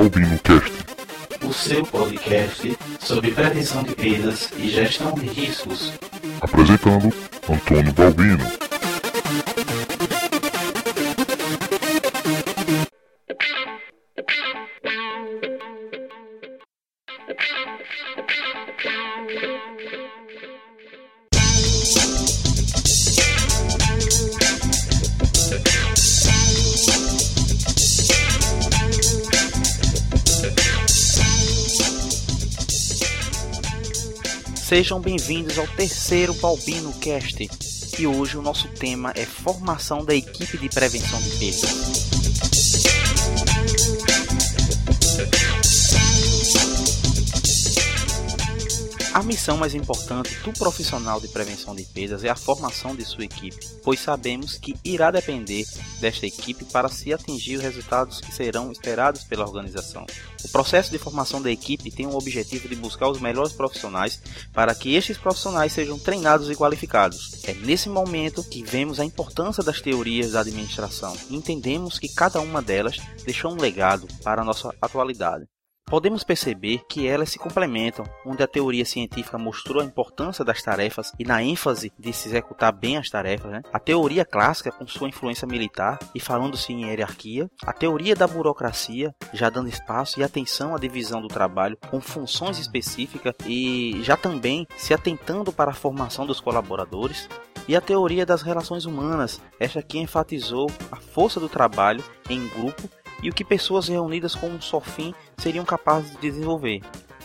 BalbinoCast, o seu podcast sobre prevenção de perdas e gestão de riscos. apresentando Antônio Balbino. Sejam bem-vindos ao terceiro BalbinoCast e hoje o nosso tema é formação da equipe de prevenção de perdas. A missão mais importante do profissional de prevenção de perdas é a formação de sua equipe, pois sabemos que irá depender desta equipe para se atingir os resultados que serão esperados pela organização. O processo de formação da equipe tem o objetivo de buscar os melhores profissionais para que estes profissionais sejam treinados e qualificados. É nesse momento que vemos a importância das teorias da administração e entendemos que cada uma delas deixou um legado para a nossa atualidade. Podemos perceber que elas se complementam, onde a teoria científica mostrou a importância das tarefas e na ênfase de se executar bem as tarefas, A teoria clássica com sua influência militar e falando-se em hierarquia, a teoria da burocracia já dando espaço e atenção à divisão do trabalho com funções específicas e já também se atentando para a formação dos colaboradores, e a teoria das relações humanas, esta que enfatizou a força do trabalho em grupo e o que pessoas reunidas com um só fim seriam capazes de desenvolver.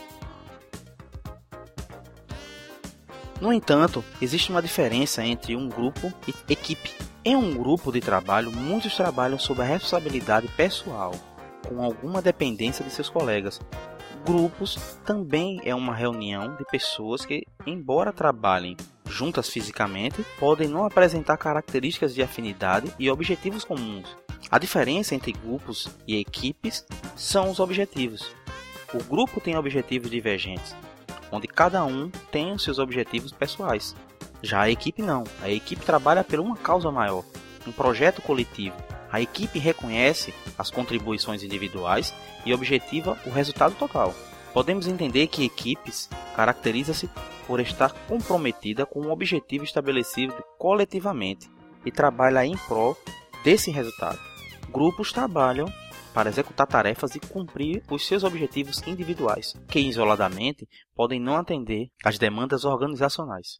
No entanto, existe uma diferença entre um grupo e equipe. Em um grupo de trabalho, muitos trabalham sob a responsabilidade pessoal, com alguma dependência de seus colegas. Grupos também é uma reunião de pessoas que, embora trabalhem juntas fisicamente, podem não apresentar características de afinidade e objetivos comuns. A diferença entre grupos e equipes são os objetivos. O grupo tem objetivos divergentes, onde cada um tem os seus objetivos pessoais. Já a equipe não. A equipe trabalha por uma causa maior, um projeto coletivo. A equipe reconhece as contribuições individuais e objetiva o resultado total. Podemos entender que equipes caracteriza-se por estar comprometida com um objetivo estabelecido coletivamente e trabalha em prol desse resultado. Grupos trabalham para executar tarefas e cumprir os seus objetivos individuais, que isoladamente podem não atender às demandas organizacionais.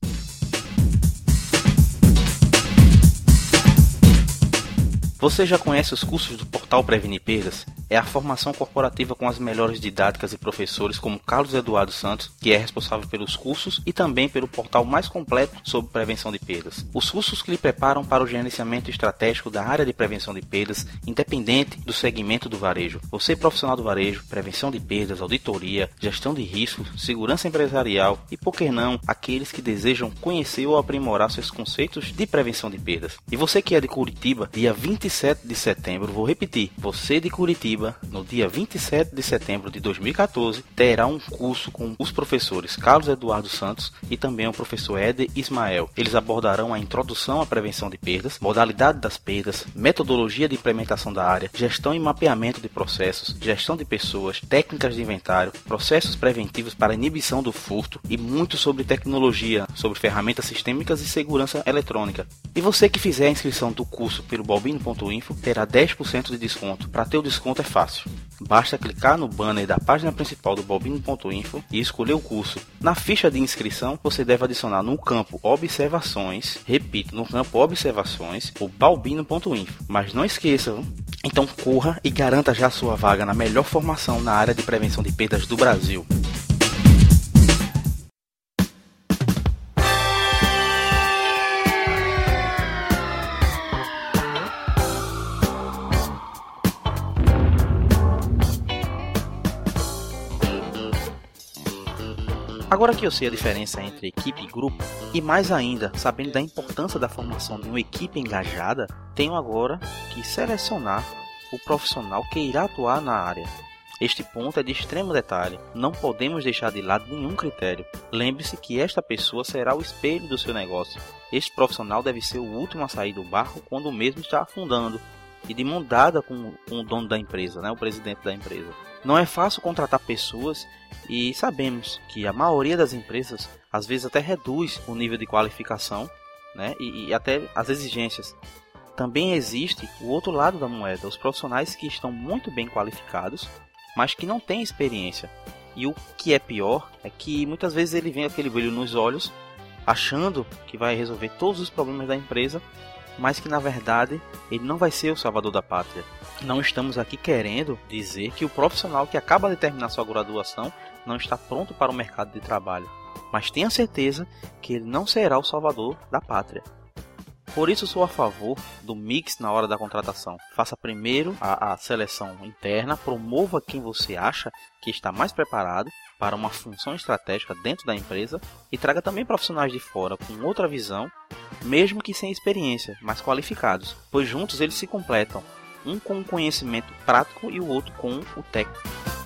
Você já conhece os cursos do Portal Prevenir Perdas? É a formação corporativa com as melhores didáticas e professores como Carlos Eduardo Santos, que é responsável pelos cursos e também pelo portal mais completo sobre prevenção de perdas. Os cursos que lhe preparam para o gerenciamento estratégico da área de prevenção de perdas, independente do segmento do varejo. Você, profissional do varejo, prevenção de perdas, auditoria, gestão de riscos, segurança empresarial e, por que não, aqueles que desejam conhecer ou aprimorar seus conceitos de prevenção de perdas. E você que é de Curitiba, dia 27 de setembro, vou repetir, você de Curitiba, no dia 27 de setembro de 2014, terá um curso com os professores Carlos Eduardo Santos e também o professor Éder Ismael. Eles abordarão a introdução à prevenção de perdas, modalidade das perdas, metodologia de implementação da área, gestão e mapeamento de processos, gestão de pessoas, técnicas de inventário, processos preventivos para inibição do furto e muito sobre tecnologia, sobre ferramentas sistêmicas e segurança eletrônica. E você que fizer a inscrição do curso pelo balbino.info terá 10% de desconto. Para ter o desconto é fácil. Basta clicar no banner da página principal do balbino.info e escolher o curso. Na ficha de inscrição, você deve adicionar no campo Observações, repito, no campo Observações, o balbino.info. Mas não esqueça, então corra e garanta já sua vaga na melhor formação na área de prevenção de perdas do Brasil. Agora que eu sei a diferença entre equipe e grupo, e mais ainda, sabendo da importância da formação de uma equipe engajada, tenho agora que selecionar o profissional que irá atuar na área. Este ponto é de extremo detalhe, não podemos deixar de lado nenhum critério. Lembre-se que esta pessoa será o espelho do seu negócio. Este profissional deve ser o último a sair do barco quando o mesmo está afundando. e de mão dada com o dono da empresa, né, o presidente da empresa. Não é fácil contratar pessoas e sabemos que a maioria das empresas às vezes até reduz o nível de qualificação, né, e até as exigências. Também existe o outro lado da moeda, os profissionais que estão muito bem qualificados, mas que não têm experiência. E o que é pior é que muitas vezes ele vem com aquele brilho nos olhos, achando que vai resolver todos os problemas da empresa, mas que na verdade ele não vai ser o salvador da pátria. Não estamos aqui querendo dizer que o profissional que acaba de terminar sua graduação não está pronto para o mercado de trabalho, mas tenha certeza que ele não será o salvador da pátria. Por isso sou a favor do mix na hora da contratação. Faça primeiro a seleção interna, promova quem você acha que está mais preparado para uma função estratégica dentro da empresa e traga também profissionais de fora com outra visão, mesmo que sem experiência, mas qualificados, pois juntos eles se completam, um com o conhecimento prático e o outro com o técnico.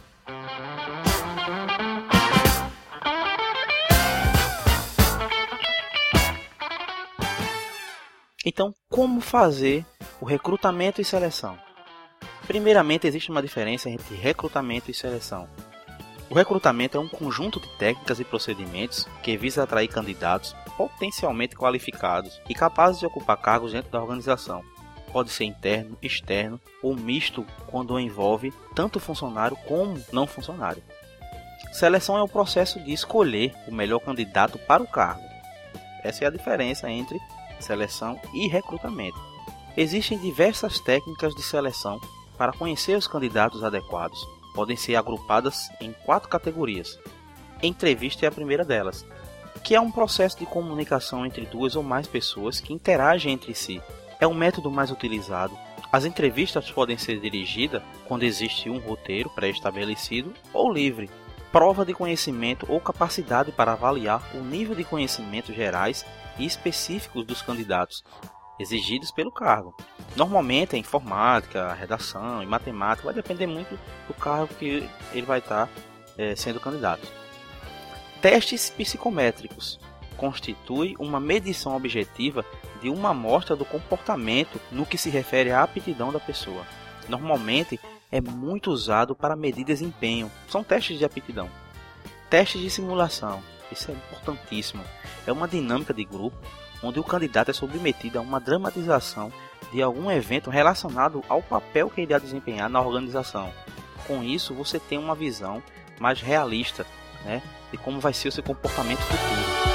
Então, como fazer o recrutamento e seleção? Primeiramente, existe uma diferença entre recrutamento e seleção. O recrutamento é um conjunto de técnicas e procedimentos que visa atrair candidatos potencialmente qualificados e capazes de ocupar cargos dentro da organização. Pode ser interno, externo ou misto quando envolve tanto funcionário como não funcionário. Seleção é o processo de escolher o melhor candidato para o cargo. Essa é a diferença entre seleção e recrutamento. Existem diversas técnicas de seleção para conhecer os candidatos adequados. Podem ser agrupadas em 4 categorias. Entrevista é a primeira delas, que é um processo de comunicação entre 2 ou mais pessoas que interagem entre si. É o método mais utilizado. As entrevistas podem ser dirigidas quando existe um roteiro pré-estabelecido ou livre. Prova de conhecimento ou capacidade para avaliar o nível de conhecimentos gerais e específicos dos candidatos exigidos pelo cargo. Normalmente é informática, redação e matemática, vai depender muito do cargo que ele vai estar sendo candidato. Testes psicométricos constitui uma medição objetiva de uma amostra do comportamento no que se refere à aptidão da pessoa. Normalmente é muito usado para medir desempenho, são testes de aptidão. Testes de simulação, isso é importantíssimo, é uma dinâmica de grupo onde o candidato é submetido a uma dramatização de algum evento relacionado ao papel que ele irá desempenhar na organização. Com isso, você tem uma visão mais realista, né, de como vai ser o seu comportamento futuro.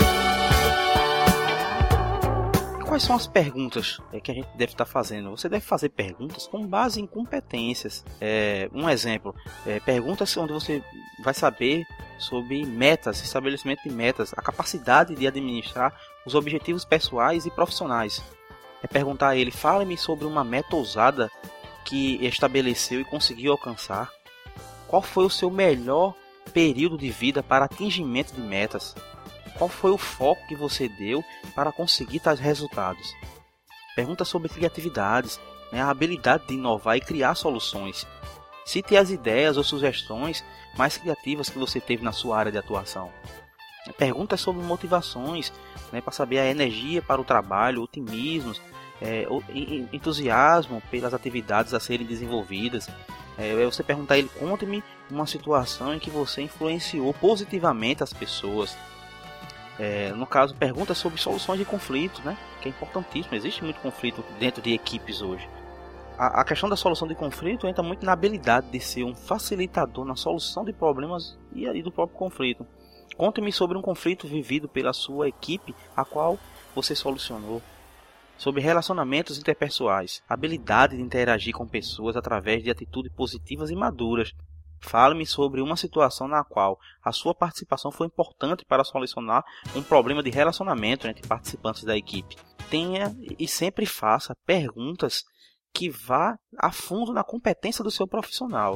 Quais são as perguntas que a gente deve estar fazendo? Você deve fazer perguntas com base em competências. Um exemplo, perguntas onde você vai saber sobre metas, estabelecimento de metas, a capacidade de administrar os objetivos pessoais e profissionais. Perguntar a ele, fale-me sobre uma meta ousada que estabeleceu e conseguiu alcançar. Qual foi o seu melhor período de vida para atingimento de metas? Qual foi o foco que você deu para conseguir tais resultados? Pergunta sobre criatividades, a habilidade de inovar e criar soluções. Cite as ideias ou sugestões mais criativas que você teve na sua área de atuação. Perguntas sobre motivações, para saber a energia para o trabalho, otimismo, entusiasmo pelas atividades a serem desenvolvidas. Você perguntar a ele, conte-me uma situação em que você influenciou positivamente as pessoas. No caso, perguntas sobre soluções de conflitos, que é importantíssimo. Existe muito conflito dentro de equipes hoje. A questão da solução de conflito entra muito na habilidade de ser um facilitador na solução de problemas e do próprio conflito. Conte-me sobre um conflito vivido pela sua equipe, a qual você solucionou. Sobre relacionamentos interpessoais, habilidade de interagir com pessoas através de atitudes positivas e maduras. Fale-me sobre uma situação na qual a sua participação foi importante para solucionar um problema de relacionamento entre participantes da equipe. Tenha e sempre faça perguntas que vá a fundo na competência do seu profissional.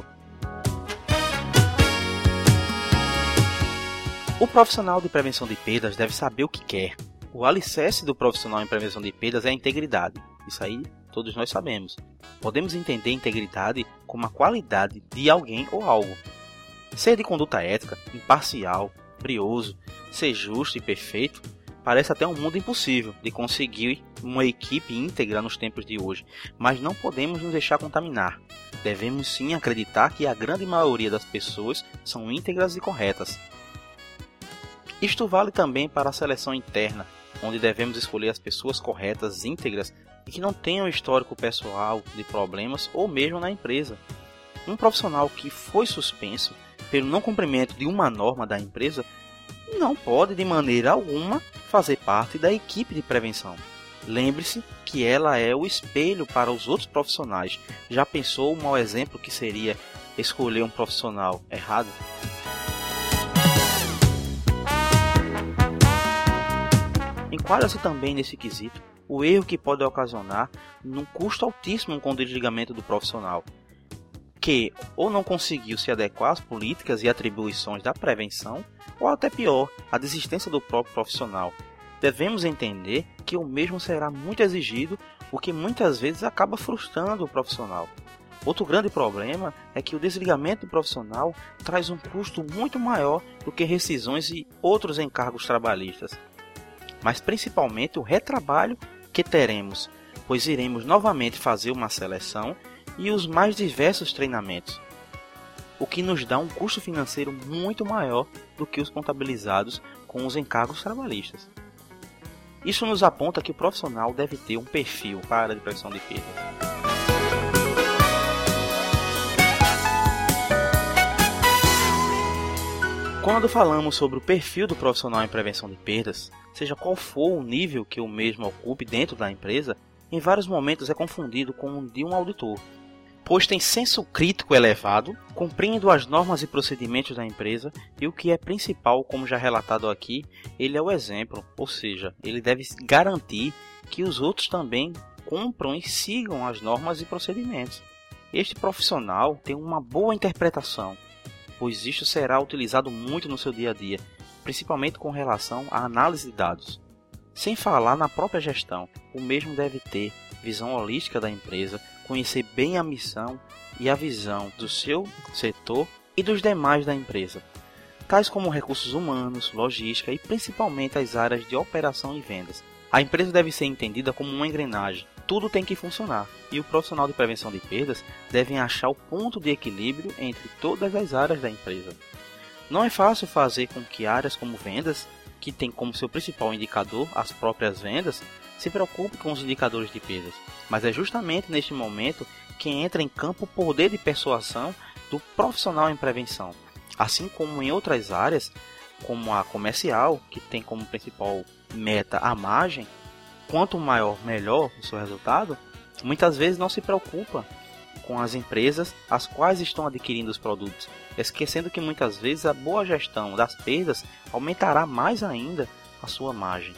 O profissional de prevenção de perdas deve saber o que quer. O alicerce do profissional em prevenção de perdas é a integridade. Isso aí todos nós sabemos. Podemos entender integridade como a qualidade de alguém ou algo. Ser de conduta ética, imparcial, brioso, ser justo e perfeito, Parece até um mundo impossível de conseguir uma equipe íntegra nos tempos de hoje, mas não podemos nos deixar contaminar. Devemos sim acreditar que a grande maioria das pessoas são íntegras e corretas. Isto vale também para a seleção interna, onde devemos escolher as pessoas corretas, íntegras e que não tenham histórico pessoal de problemas ou mesmo na empresa. Um profissional que foi suspenso pelo não cumprimento de uma norma da empresa não pode de maneira alguma fazer parte da equipe de prevenção. Lembre-se que ela é o espelho para os outros profissionais. Já pensou o mau exemplo que seria escolher um profissional errado? Enquadra-se também nesse quesito o erro que pode ocasionar num custo altíssimo com o desligamento do profissional, que ou não conseguiu se adequar às políticas e atribuições da prevenção, ou até pior, a desistência do próprio profissional. Devemos entender que o mesmo será muito exigido, o que muitas vezes acaba frustrando o profissional. Outro grande problema é que o desligamento do profissional traz um custo muito maior do que rescisões e outros encargos trabalhistas, mas principalmente o retrabalho que teremos, pois iremos novamente fazer uma seleção e os mais diversos treinamentos, o que nos dá um custo financeiro muito maior do que os contabilizados com os encargos trabalhistas. Isso nos aponta que o profissional deve ter um perfil para a prevenção de perdas. Quando falamos sobre o perfil do profissional em prevenção de perdas, seja qual for o nível que o mesmo ocupe dentro da empresa, em vários momentos é confundido com o de um auditor, pois tem senso crítico elevado, cumprindo as normas e procedimentos da empresa, e o que é principal, como já relatado aqui, ele é o exemplo, ou seja, ele deve garantir que os outros também cumpram e sigam as normas e procedimentos. Este profissional tem uma boa interpretação, pois isto será utilizado muito no seu dia a dia, principalmente com relação à análise de dados. Sem falar na própria gestão, o mesmo deve ter visão holística da empresa, conhecer bem a missão e a visão do seu setor e dos demais da empresa, tais como recursos humanos, logística e principalmente as áreas de operação e vendas. A empresa deve ser entendida como uma engrenagem, tudo tem que funcionar, e o profissional de prevenção de perdas deve achar o ponto de equilíbrio entre todas as áreas da empresa. Não é fácil fazer com que áreas como vendas, que tem como seu principal indicador as próprias vendas, se preocupe com os indicadores de perdas, mas é justamente neste momento que entra em campo o poder de persuasão do profissional em prevenção, assim como em outras áreas, como a comercial, que tem como principal meta a margem. Quanto maior, melhor o seu resultado, muitas vezes não se preocupa com as empresas as quais estão adquirindo os produtos, esquecendo que muitas vezes a boa gestão das perdas aumentará mais ainda a sua margem.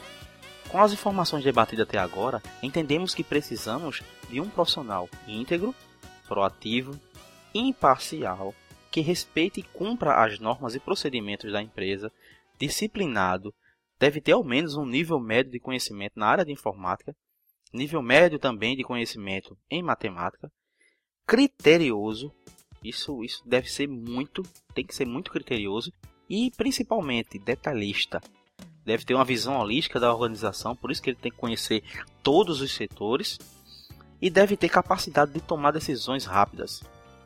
Com as informações debatidas até agora, entendemos que precisamos de um profissional íntegro, proativo, imparcial, que respeite e cumpra as normas e procedimentos da empresa, disciplinado, deve ter ao menos um nível médio de conhecimento na área de informática, nível médio também de conhecimento em matemática, criterioso, isso deve ser tem que ser muito criterioso, e principalmente detalhista. Deve ter uma visão holística da organização, por isso que ele tem que conhecer todos os setores e deve ter capacidade de tomar decisões rápidas.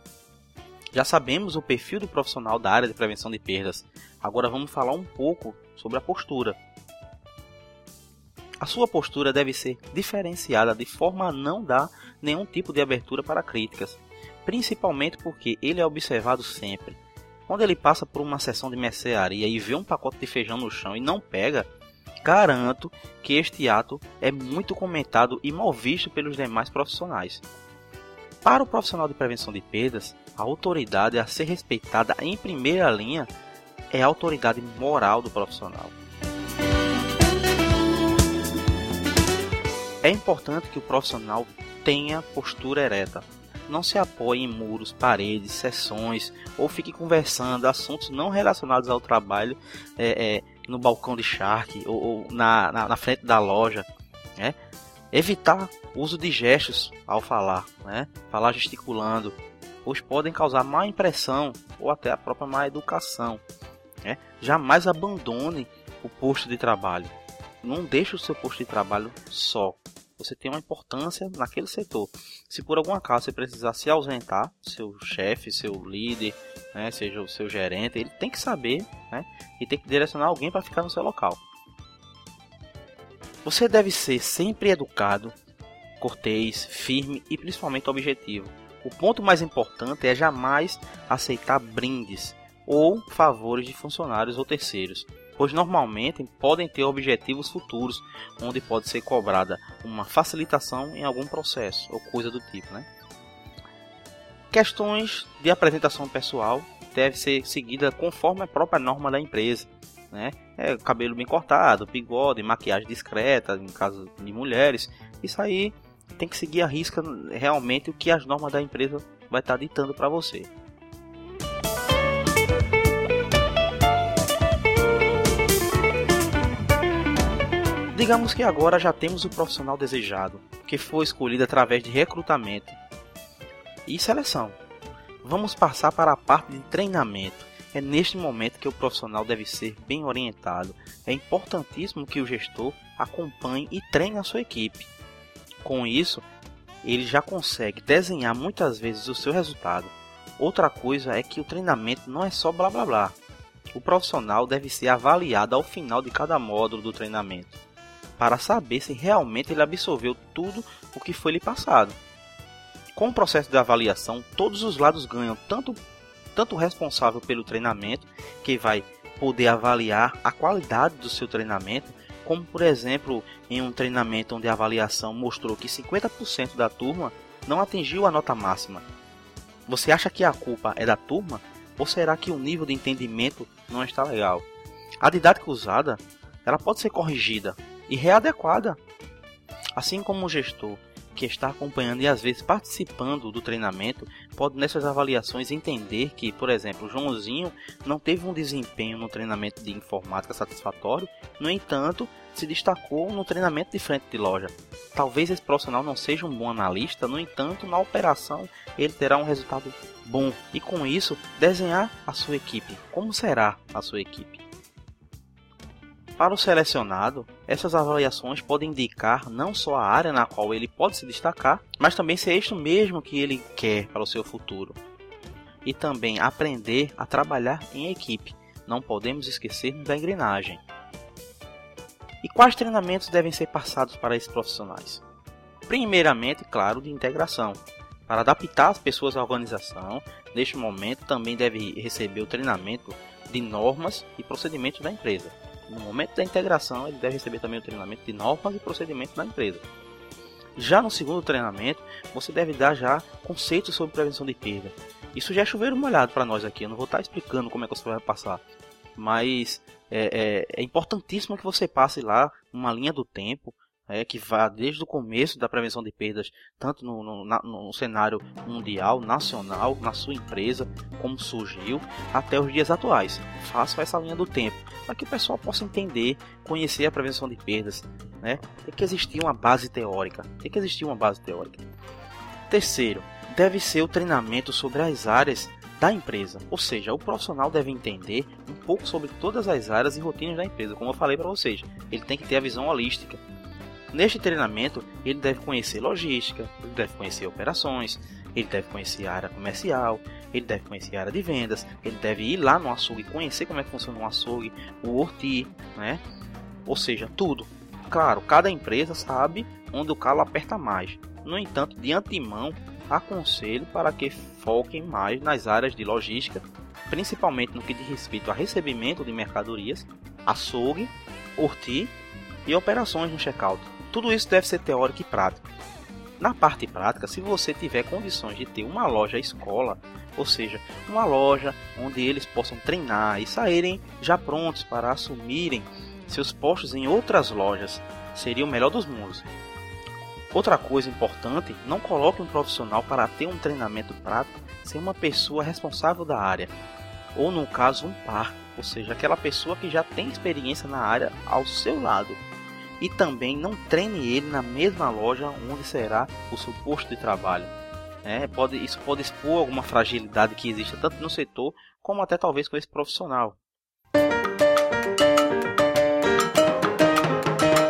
Já sabemos o perfil do profissional da área de prevenção de perdas. Agora vamos falar um pouco sobre a postura. A sua postura deve ser diferenciada de forma a não dar nenhum tipo de abertura para críticas, principalmente porque ele é observado sempre. Quando ele passa por uma sessão de mercearia e vê um pacote de feijão no chão e não pega, garanto que este ato é muito comentado e mal visto pelos demais profissionais. Para o profissional de prevenção de perdas, a autoridade a ser respeitada em primeira linha é a autoridade moral do profissional. É importante que o profissional tenha postura ereta. Não se apoie em muros, paredes, sessões ou fique conversando assuntos não relacionados ao trabalho no balcão de charque ou na frente da loja. Né? Evitar o uso de gestos ao falar, né? Falar gesticulando, pois podem causar má impressão ou até a própria má educação. Né? Jamais abandone o posto de trabalho. Não deixe o seu posto de trabalho só. Você tem uma importância naquele setor. Se por algum acaso você precisar se ausentar, seu chefe, seu líder, né, seja o seu gerente, ele tem que saber, né, e tem que direcionar alguém para ficar no seu local. Você deve ser sempre educado, cortês, firme e principalmente objetivo. O ponto mais importante é jamais aceitar brindes ou favores de funcionários ou terceiros, pois normalmente podem ter objetivos futuros, onde pode ser cobrada uma facilitação em algum processo ou coisa do tipo, né? Questões de apresentação pessoal devem ser seguidas conforme a própria norma da empresa, né? Cabelo bem cortado, bigode, maquiagem discreta, em caso de mulheres. Isso aí tem que seguir à risca realmente o que as normas da empresa vai estar ditando para você. Digamos que agora já temos o profissional desejado, que foi escolhido através de recrutamento e seleção. Vamos passar para a parte de treinamento. É neste momento que o profissional deve ser bem orientado. É importantíssimo que o gestor acompanhe e treine a sua equipe. Com isso, ele já consegue desenhar muitas vezes o seu resultado. Outra coisa é que o treinamento não é só blá blá blá. O profissional deve ser avaliado ao final de cada módulo do treinamento, para saber se realmente ele absorveu tudo o que foi lhe passado. Com o processo de avaliação, todos os lados ganham, tanto o responsável pelo treinamento, que vai poder avaliar a qualidade do seu treinamento, como por exemplo em um treinamento onde a avaliação mostrou que 50% da turma não atingiu a nota máxima. Você acha que a culpa é da turma? Ou será que o nível de entendimento não está legal? A didática usada, ela pode ser corrigida e readequada. Assim como o gestor que está acompanhando e às vezes participando do treinamento pode nessas avaliações entender que, por exemplo, o Joãozinho não teve um desempenho no treinamento de informática satisfatório, no entanto, se destacou no treinamento de frente de loja. Talvez esse profissional não seja um bom analista, no entanto, na operação ele terá um resultado bom e com isso desenhar a sua equipe. Como será a sua equipe? Para o selecionado, essas avaliações podem indicar não só a área na qual ele pode se destacar, mas também se é isto mesmo que ele quer para o seu futuro. E também aprender a trabalhar em equipe. Não podemos esquecer da engrenagem. E quais treinamentos devem ser passados para esses profissionais? Primeiramente, claro, de integração. Para adaptar as pessoas à organização, neste momento também deve receber o treinamento de normas e procedimentos da empresa. No momento da integração, ele deve receber também o treinamento de normas e procedimentos da empresa. Já no segundo treinamento, você deve dar já conceitos sobre prevenção de perda. Isso já é chover molhado para nós aqui, eu não vou estar explicando como é que você vai passar. Mas é importantíssimo que você passe lá uma linha do tempo, que vá desde o começo da prevenção de perdas, tanto no cenário mundial, nacional, na sua empresa, como surgiu, até os dias atuais. Faça essa linha do tempo, para que o pessoal possa entender, conhecer a prevenção de perdas. Tem que existir uma base teórica. Terceiro, deve ser o treinamento sobre as áreas da empresa, ou seja, o profissional deve entender um pouco sobre todas as áreas e rotinas da empresa. Como eu falei para vocês, ele tem que ter a visão holística. Neste treinamento, ele deve conhecer logística, ele deve conhecer operações, ele deve conhecer a área comercial, ele deve conhecer a área de vendas, ele deve ir lá no açougue, conhecer como é que funciona um açougue, o horti, Ou seja, tudo. Claro, cada empresa sabe onde o calo aperta mais. No entanto, de antemão, aconselho para que foquem mais nas áreas de logística, principalmente no que diz respeito a recebimento de mercadorias, açougue, horti e operações no checkout. Tudo isso deve ser teórico e prático. Na parte prática, se você tiver condições de ter uma loja escola, ou seja, uma loja onde eles possam treinar e saírem já prontos para assumirem seus postos em outras lojas, seria o melhor dos mundos. Outra coisa importante, não coloque um profissional para ter um treinamento prático sem uma pessoa responsável da área, ou no caso um par, ou seja, aquela pessoa que já tem experiência na área ao seu lado. E também não treine ele na mesma loja onde será o seu posto de trabalho. Isso pode expor alguma fragilidade que existe tanto no setor como até talvez com esse profissional.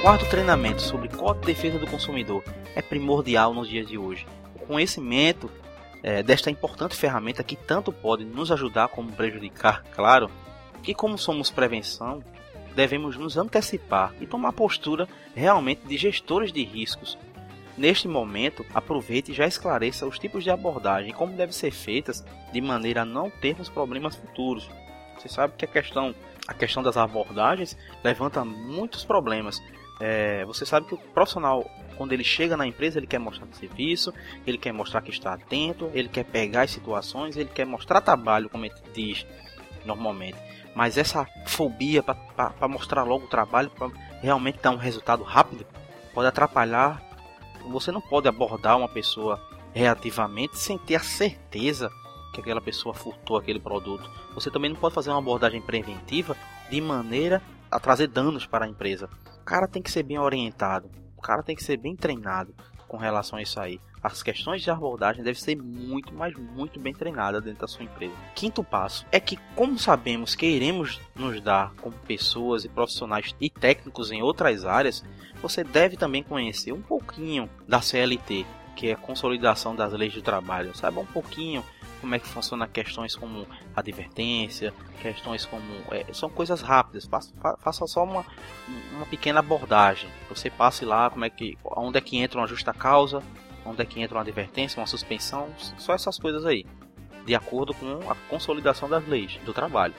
quarto treinamento sobre Código de Defesa do Consumidor é primordial nos dias de hoje. O conhecimento desta importante ferramenta que tanto pode nos ajudar como prejudicar, claro, que como somos prevenção, devemos nos antecipar e tomar postura realmente de gestores de riscos. Neste momento, aproveite e já esclareça os tipos de abordagem e como devem ser feitas de maneira a não termos problemas futuros. Você sabe que a questão das abordagens levanta muitos problemas. Você sabe que o profissional, quando ele chega na empresa, ele quer mostrar serviço, ele quer mostrar que está atento, ele quer pegar as situações, ele quer mostrar trabalho, como ele diz normalmente. Mas essa fobia para mostrar logo o trabalho, para realmente dar um resultado rápido, pode atrapalhar. Você não pode abordar uma pessoa reativamente sem ter a certeza que aquela pessoa furtou aquele produto. Você também não pode fazer uma abordagem preventiva de maneira a trazer danos para a empresa. O cara tem que ser bem orientado, o cara tem que ser bem treinado com relação a isso aí. As questões de abordagem devem ser muito, mas muito bem treinadas dentro da sua empresa. Quinto passo é que, como sabemos que iremos nos dar como pessoas e profissionais e técnicos em outras áreas, você deve também conhecer um pouquinho da CLT, que é a Consolidação das Leis do Trabalho. Saiba um pouquinho como é que funciona questões como advertência, questões como... são coisas rápidas, faça só uma pequena abordagem. Você passe lá onde é que entra uma justa causa, onde é que entra uma advertência, uma suspensão, só essas coisas aí, de acordo com a consolidação das leis do trabalho.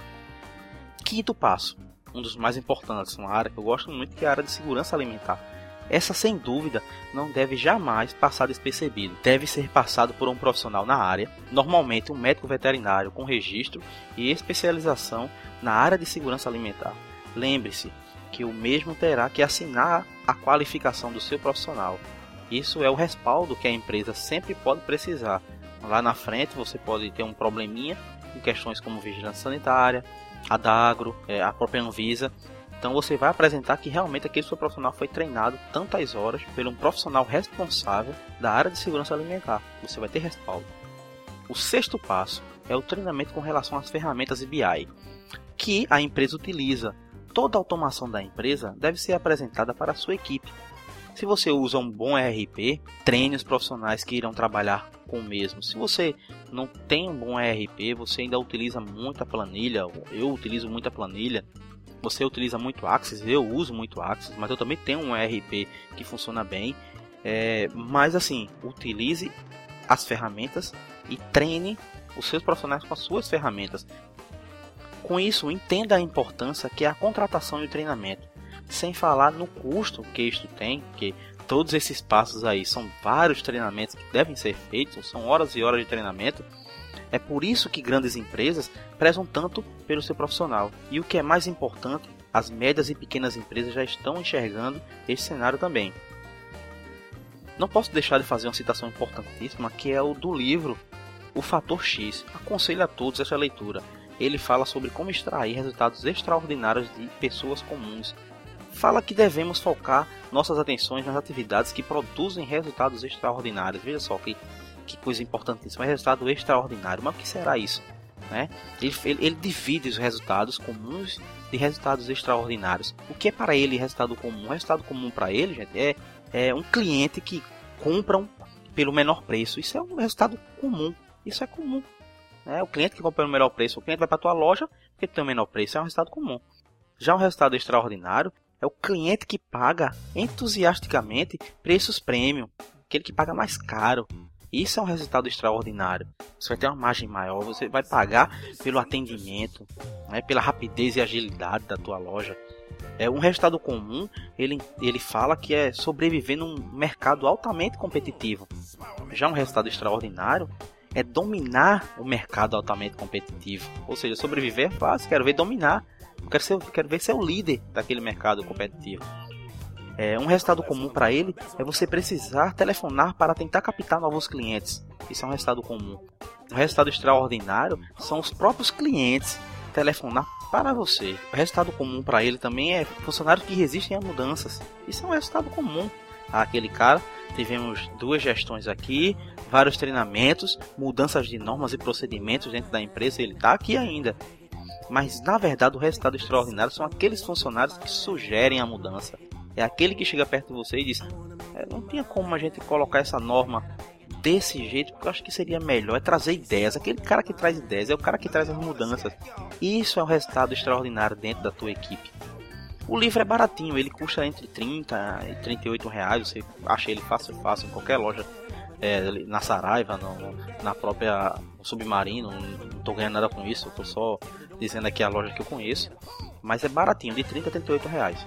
Quinto passo, um dos mais importantes, uma área que eu gosto muito, que é a área de segurança alimentar. Essa, sem dúvida, não deve jamais passar despercebido. Deve ser passado por um profissional na área, normalmente um médico veterinário com registro e especialização na área de segurança alimentar. Lembre-se que o mesmo terá que assinar a qualificação do seu profissional. Isso é o respaldo que a empresa sempre pode precisar. Lá na frente você pode ter um probleminha com questões como vigilância sanitária, a Dagro, a própria Anvisa. Então você vai apresentar que realmente aquele seu profissional foi treinado tantas horas por um profissional responsável da área de segurança alimentar. Você vai ter respaldo. O sexto passo é o treinamento com relação às ferramentas BI que a empresa utiliza. Toda a automação da empresa deve ser apresentada para a sua equipe. Se você usa um bom ERP, treine os profissionais que irão trabalhar com o mesmo. Se você não tem um bom ERP, você ainda utiliza muita planilha, eu utilizo muita planilha, você utiliza muito Axis, eu uso muito Axis, mas eu também tenho um ERP que funciona bem. Mas assim, utilize as ferramentas e treine os seus profissionais com as suas ferramentas. Com isso, entenda a importância que é a contratação e o treinamento. Sem falar no custo que isto tem, que todos esses passos aí são vários treinamentos que devem ser feitos, são horas e horas de treinamento. É por isso que grandes empresas prezam tanto pelo seu profissional. E o que é mais importante, as médias e pequenas empresas já estão enxergando esse cenário também. Não posso deixar de fazer uma citação importantíssima, que é o do livro O Fator X. Aconselho a todos essa leitura. Ele fala sobre como extrair resultados extraordinários de pessoas comuns. Fala que devemos focar nossas atenções nas atividades que produzem resultados extraordinários. Veja só que coisa importantíssima, é resultado extraordinário. Mas o que será isso? Ele divide os resultados comuns de resultados extraordinários. O que é para ele resultado comum? O resultado comum para ele, gente, é um cliente que compra pelo menor preço. Isso é um resultado comum. Isso é comum. O cliente que compra pelo menor preço, o cliente vai para a tua loja porque tem o menor preço, é um resultado comum. Já um resultado extraordinário é o cliente que paga entusiasticamente preços premium, aquele que paga mais caro. Isso é um resultado extraordinário. Você vai ter uma margem maior, você vai pagar pelo atendimento, pela rapidez e agilidade da tua loja. Um resultado comum, ele fala que é sobreviver num mercado altamente competitivo. Já um resultado extraordinário é dominar o mercado altamente competitivo. Ou seja, sobreviver é fácil, quero ver dominar. Quero ver ser o líder daquele mercado competitivo. Um resultado comum para ele é você precisar telefonar para tentar captar novos clientes. Isso é um resultado comum. O resultado extraordinário são os próprios clientes telefonar para você. O resultado comum para ele também é funcionários que resistem a mudanças. Isso é um resultado comum. Aquele cara, tivemos 2 gestões aqui, vários treinamentos, mudanças de normas e procedimentos dentro da empresa, ele está aqui ainda. Mas, na verdade, o resultado extraordinário são aqueles funcionários que sugerem a mudança. É aquele que chega perto de você e diz: não tinha como a gente colocar essa norma desse jeito, porque eu acho que seria melhor. É trazer ideias. Aquele cara que traz ideias é o cara que traz as mudanças. Isso é um resultado extraordinário dentro da tua equipe. O livro é baratinho, ele custa entre 30 e 38 reais. Você acha ele fácil em qualquer loja, na Saraiva, na própria Submarino. Não estou ganhando nada com isso, estou só dizendo aqui a loja que eu conheço. Mas é baratinho, de 30 a 38 reais.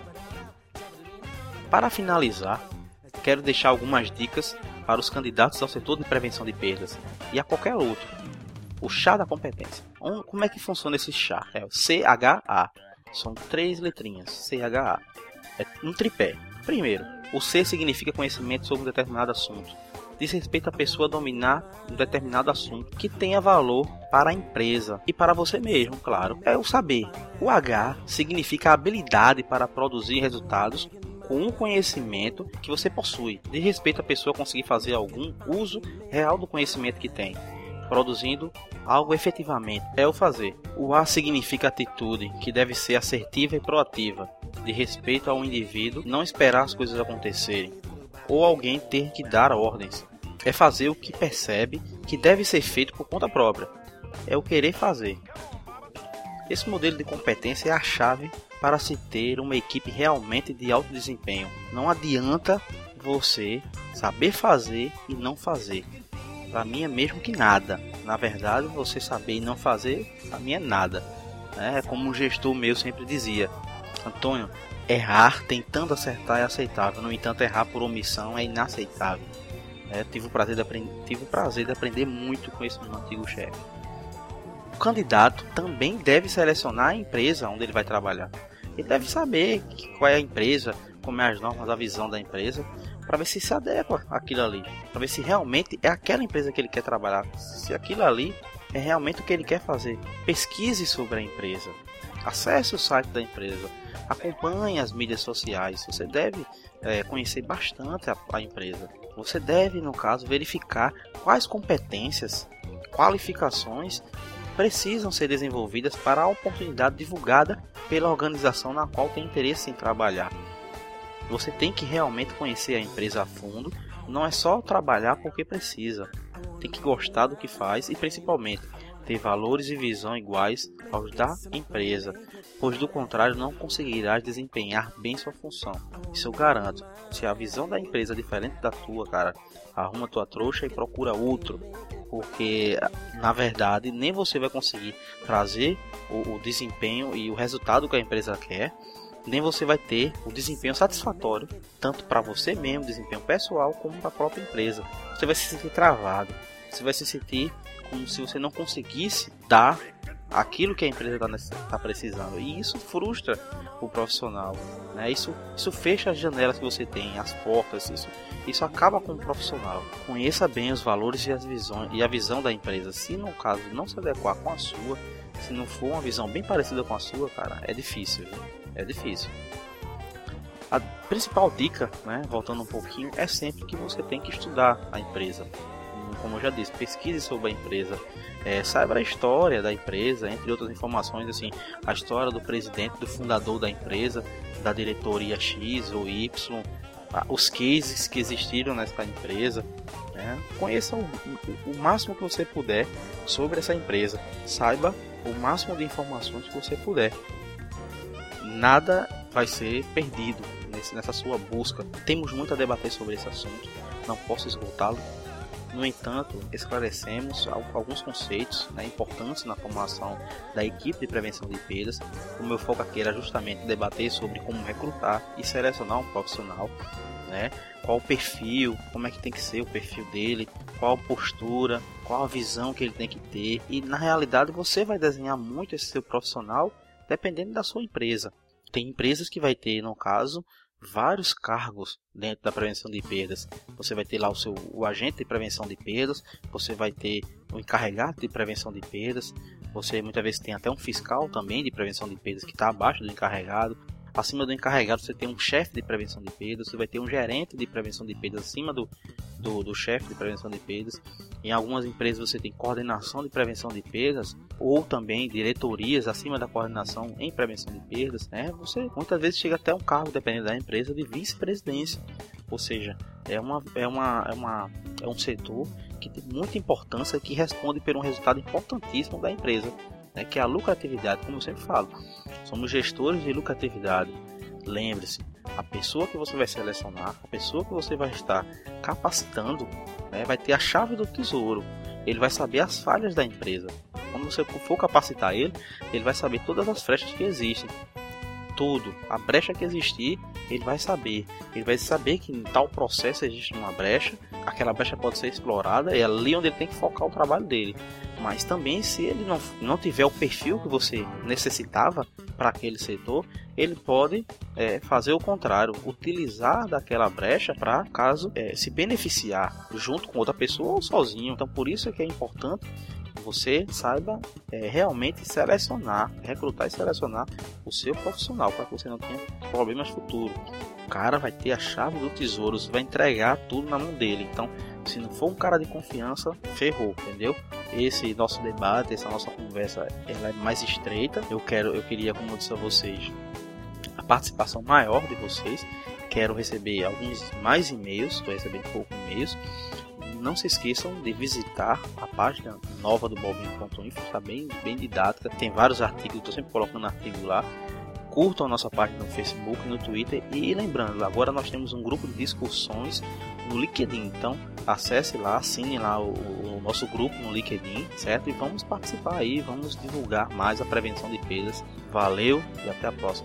Para finalizar, quero deixar algumas dicas para os candidatos ao setor de prevenção de perdas e a qualquer outro. O chá da competência. Como é que funciona esse chá? É o CHA. São 3 letrinhas. CHA. É um tripé. Primeiro, o C significa conhecimento sobre um determinado assunto. Diz respeito à pessoa dominar um determinado assunto que tenha valor para a empresa e para você mesmo, claro. É o saber. O H significa a habilidade para produzir resultados com o conhecimento que você possui. Diz respeito à pessoa conseguir fazer algum uso real do conhecimento que tem, produzindo algo efetivamente. É o fazer. O A significa atitude, que deve ser assertiva e proativa, de respeito ao indivíduo, não esperar as coisas acontecerem, ou alguém ter que dar ordens. É fazer o que percebe que deve ser feito por conta própria. É o querer fazer. Esse modelo de competência é a chave para se ter uma equipe realmente de alto desempenho. Não adianta você saber fazer e não fazer. Para mim é mesmo que nada. Na verdade, você saber e não fazer, para mim é nada. É como um gestor meu sempre dizia: Antônio, errar tentando acertar é aceitável. No entanto, errar por omissão é inaceitável. Tive o prazer de aprender muito com esse meu antigo chefe. O candidato também deve selecionar a empresa onde ele vai trabalhar. Ele deve saber qual é a empresa, como é as normas, a visão da empresa, para ver se adequa àquilo ali, para ver se realmente é aquela empresa que ele quer trabalhar, se aquilo ali é realmente o que ele quer fazer. Pesquise sobre a empresa, acesse o site da empresa, acompanhe as mídias sociais. Você deve conhecer bastante a empresa. Você deve, no caso, verificar quais competências, qualificações precisam ser desenvolvidas para a oportunidade divulgada pela organização na qual tem interesse em trabalhar. Você tem que realmente conhecer a empresa a fundo, não é só trabalhar porque precisa. Tem que gostar do que faz e principalmente ter valores e visão iguais aos da empresa, pois do contrário não conseguirás desempenhar bem sua função. Isso eu garanto. Se a visão da empresa é diferente da tua, cara, arruma tua trouxa e procura outro, porque na verdade nem você vai conseguir trazer o desempenho e o resultado que a empresa quer, nem você vai ter o desempenho satisfatório, tanto para você mesmo, desempenho pessoal, como para a própria empresa. Você vai se sentir travado, você vai se sentir como se você não conseguisse dar aquilo que a empresa está precisando, e isso frustra o profissional, né? Isso fecha as janelas que você tem, as portas, isso acaba com o profissional. Conheça bem os valores e a visão da empresa. Se no caso não se adequar com a sua, se não for uma visão bem parecida com a sua, cara, é difícil, viu? É difícil. A principal dica, né, voltando um pouquinho, é sempre que você tem que estudar a empresa. Como eu já disse, pesquise sobre a empresa, saiba a história da empresa, entre outras informações, assim, a história do presidente, do fundador da empresa, da diretoria X ou Y, os cases que existiram nessa empresa, né? Conheça o máximo que você puder sobre essa empresa, saiba o máximo de informações que você puder. Nada vai ser perdido nessa sua busca. Temos muito a debater sobre esse assunto, não posso esgotá-lo. No entanto, esclarecemos alguns conceitos, né, importantes na formação da equipe de prevenção de perdas. O meu foco aqui era justamente debater sobre como recrutar e selecionar um profissional, né, qual o perfil, como é que tem que ser o perfil dele, qual a postura, qual a visão que ele tem que ter. E na realidade você vai desenhar muito esse seu profissional dependendo da sua empresa. Tem empresas que vai ter, no caso, vários cargos dentro da prevenção de perdas. Você vai ter lá o agente de prevenção de perdas, você vai ter o encarregado de prevenção de perdas, você muitas vezes tem até um fiscal também de prevenção de perdas que está abaixo do encarregado. acima do encarregado você tem um chefe de prevenção de perdas, você vai ter um gerente de prevenção de perdas acima do chefe de prevenção de perdas. Em algumas empresas você tem coordenação de prevenção de perdas ou também diretorias acima da coordenação em prevenção de perdas, né? Você muitas vezes chega até um cargo, dependendo da empresa, de vice-presidência, ou seja, é um setor que tem muita importância, que responde por um resultado importantíssimo da empresa, né? Que é a lucratividade, como eu sempre falo. Somos gestores de lucratividade. Lembre-se, a pessoa que você vai selecionar, a pessoa que você vai estar capacitando, né, vai ter a chave do tesouro. Ele vai saber as falhas da empresa. Quando você for capacitar ele, ele vai saber todas as brechas que existem. Tudo, a brecha que existir, ele vai saber. Ele vai saber que em tal processo existe uma brecha, aquela brecha pode ser explorada, é ali onde ele tem que focar o trabalho dele. Mas também, se ele não tiver o perfil que você necessitava para aquele setor, ele pode fazer o contrário, utilizar daquela brecha para, caso, se beneficiar junto com outra pessoa ou sozinho. Então, por isso é que é importante você saiba realmente selecionar, recrutar e selecionar o seu profissional, para que você não tenha problemas futuros. O cara vai ter a chave do tesouro, você vai entregar tudo na mão dele. Então, se não for um cara de confiança, ferrou, entendeu? Esse nosso debate, essa nossa conversa, ela é mais estreita. Eu queria, como eu disse a vocês, a participação maior de vocês. Quero receber alguns mais e-mails, estou recebendo poucos e-mails. Não se esqueçam de visitar a página nova do Bovino.info, está bem didática, tem vários artigos, estou sempre colocando artigo lá. Curtam a nossa página no Facebook, no Twitter, e lembrando, agora nós temos um grupo de discussões no LinkedIn, então acesse lá, assine lá o nosso grupo no LinkedIn, certo? E vamos participar aí, vamos divulgar mais a prevenção de perdas. Valeu e até a próxima.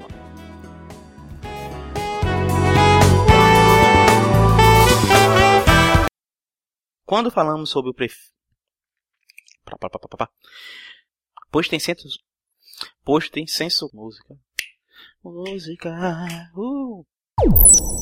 Quando falamos sobre o pois tem senso música.